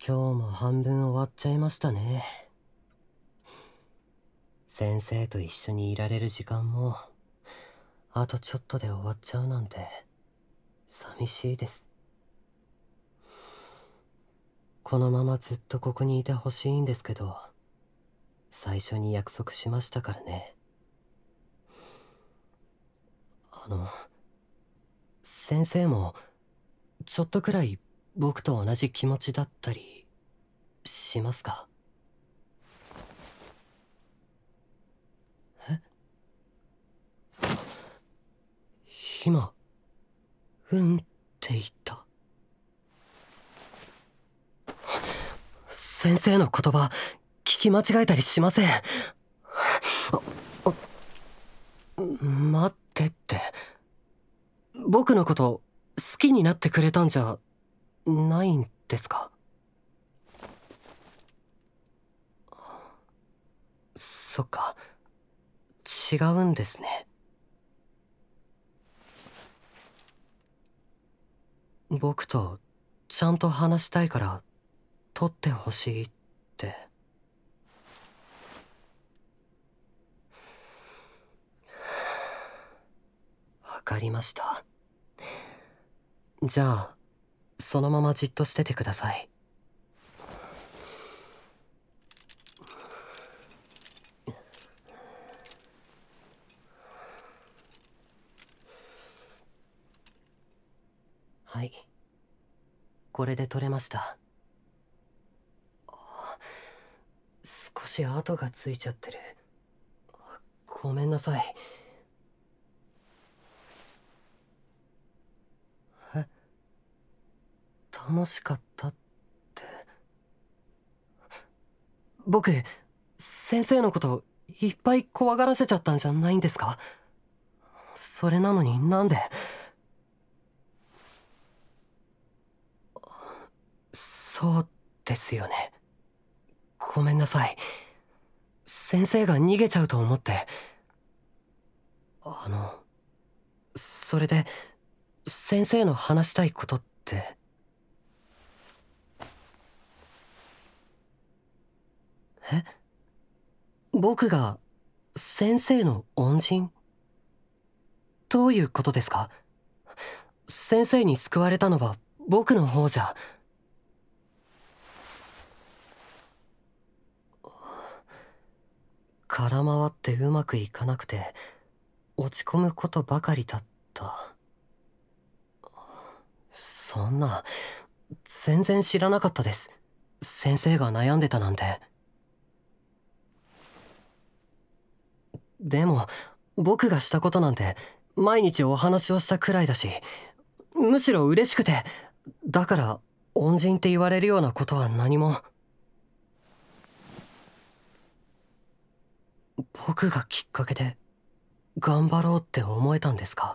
今日も半分終わっちゃいましたね。先生と一緒にいられる時間もあとちょっとで終わっちゃうなんて寂しいです。このままずっとここにいてほしいんですけど、最初に約束しましたからね。先生もちょっとくらい僕と同じ気持ちだったりしますか？え？今うんって言った。先生の言葉聞き間違えたりしません。待ってって、僕のこと好きになってくれたんじゃないんですか？そっか、違うんですね。僕とちゃんと話したいから取ってほしいって。わかりました。じゃあそのままじっとしててください。はい、これで取れました。少し跡がついちゃってる。ごめんなさい。え、楽しかったって。僕先生のこといっぱい怖がらせちゃったんじゃないんですか？それなのになんで。そうですよね。ごめんなさい。先生が逃げちゃうと思って。それで先生の話したいことって。え？僕が先生の恩人？どういうことですか？先生に救われたのは僕の方じゃ。空回ってうまくいかなくて落ち込むことばかりだった。そんな、全然知らなかったです。先生が悩んでたなんて。でも僕がしたことなんて毎日お話をしたくらいだし、むしろ嬉しくて。だから恩人って言われるようなことは何も。僕がきっかけで頑張ろうって思えたんですか？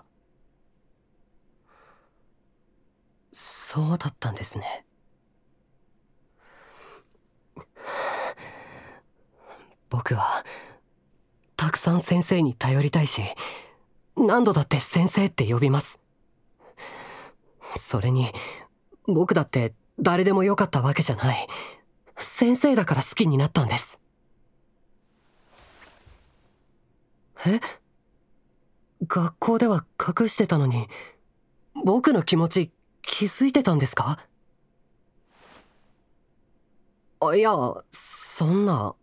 そうだったんですね。僕はたくさん先生に頼りたいし、何度だって先生って呼びます。それに僕だって誰でもよかったわけじゃない。先生だから好きになったんです。え？学校では隠してたのに僕の気持ち気づいてたんですか？いや、そんな。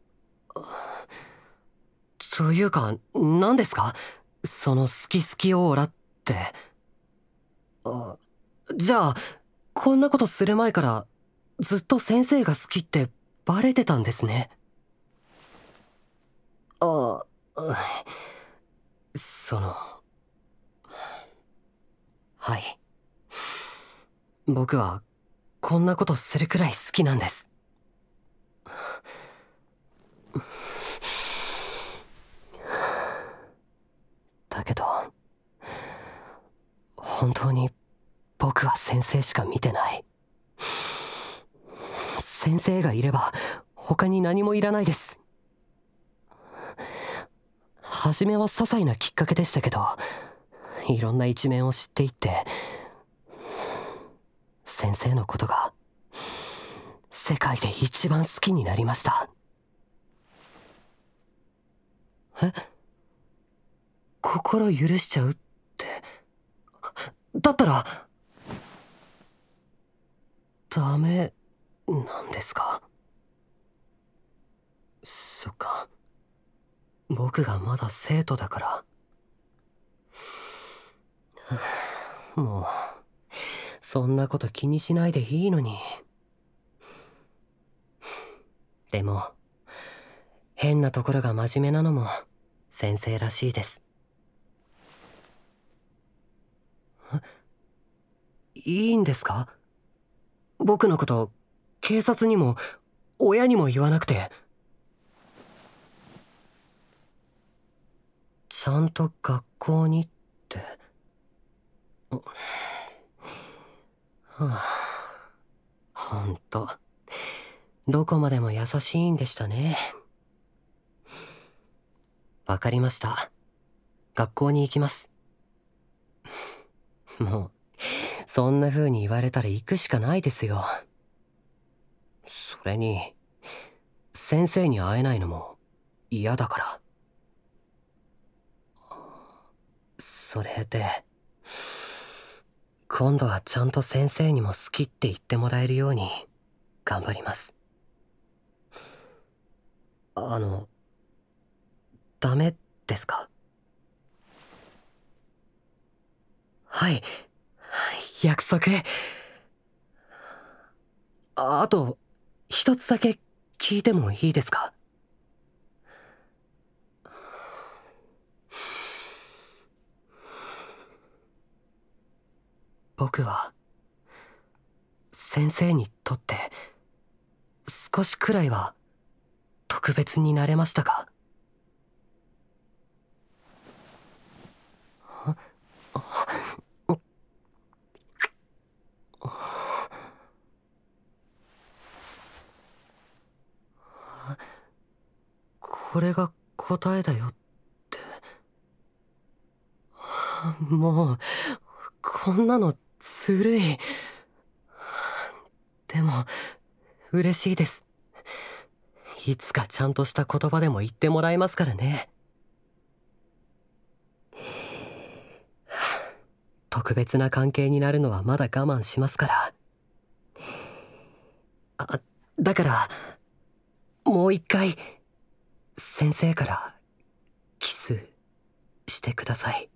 というか何ですかその好き好きオーラって。あ、じゃあこんなことする前からずっと先生が好きってバレてたんですね。あ、その、はい、僕はこんなことするくらい好きなんです。だけど本当に僕は先生しか見てない。先生がいれば他に何もいらないです。初めは些細なきっかけでしたけど、いろんな一面を知っていって先生のことが好世界で一番好きになりました。え？心許しちゃうって。だったらダメなんですか？そっか、僕がまだ生徒だから。もうそんなこと気にしないでいいのに。でも変なところが真面目なのも先生らしいです。いいんですか？僕のこと警察にも親にも言わなくて。ちゃんと学校にって。はあ、ほんとどこまでも優しいんでしたね。わかりました。学校に行きます。もうそんな風に言われたら行くしかないですよ。それに先生に会えないのも嫌だから。それで今度はちゃんと先生にも好きって言ってもらえるように頑張ります。ダメですか？はい、約束。あと一つだけ聞いてもいいですか？僕は先生にとって少しくらいは特別になれましたか？これが答えだよって。もうこんなのずるい。でも嬉しいです。いつかちゃんとした言葉でも言ってもらえますからね。特別な関係になるのはまだ我慢しますから。だからもう一回先生からキスしてください。